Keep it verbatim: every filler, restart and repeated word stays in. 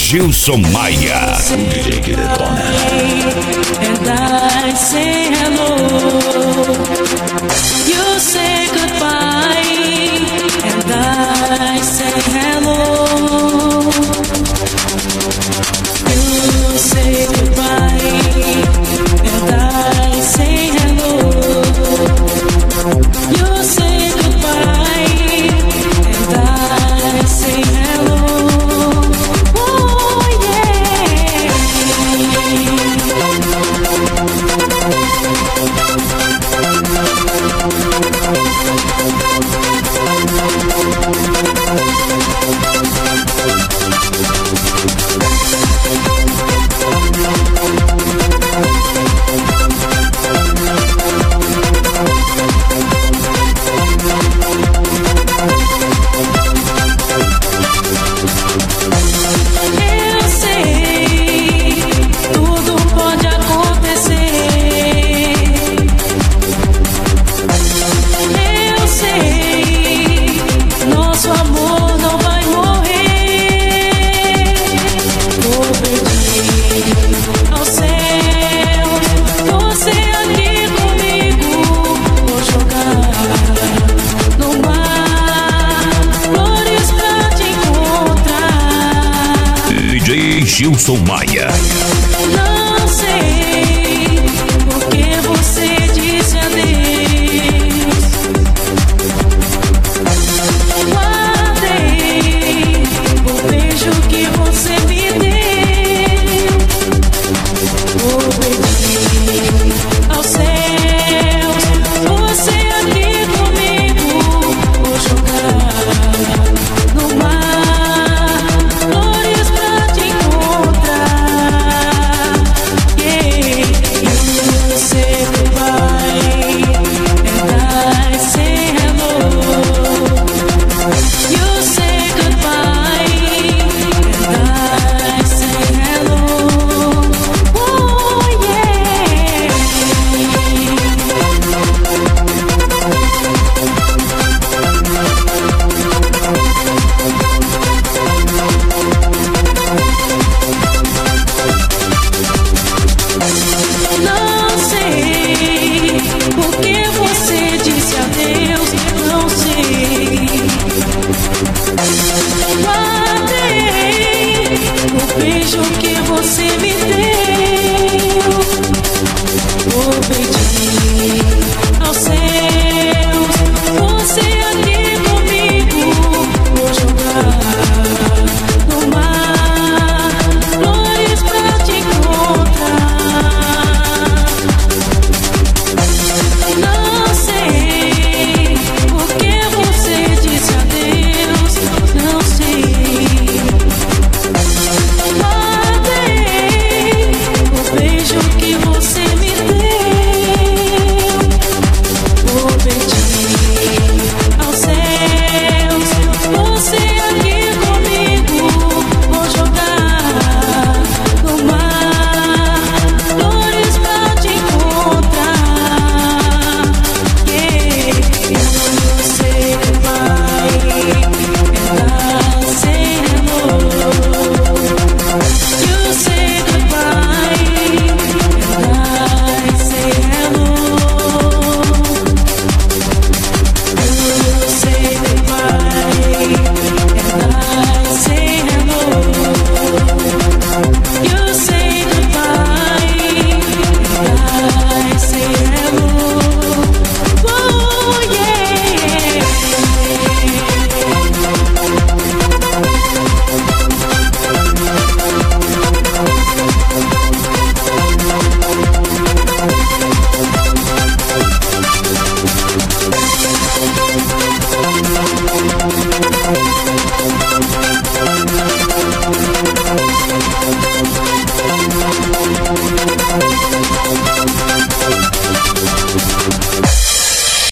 Gilson Maia, o D J que detona. And I say hello, you say goodbye, and I say hello. You say goodbye, and I say hello. You say goodbye, and I say hello. Oh yeah. Eu sei, tudo pode acontecer. Eu sei, nosso amor não vai morrer. Vou pedir ao céu, você aqui comigo. Vou jogar no mar flores pra te encontrar. D J Gilson Maia. Não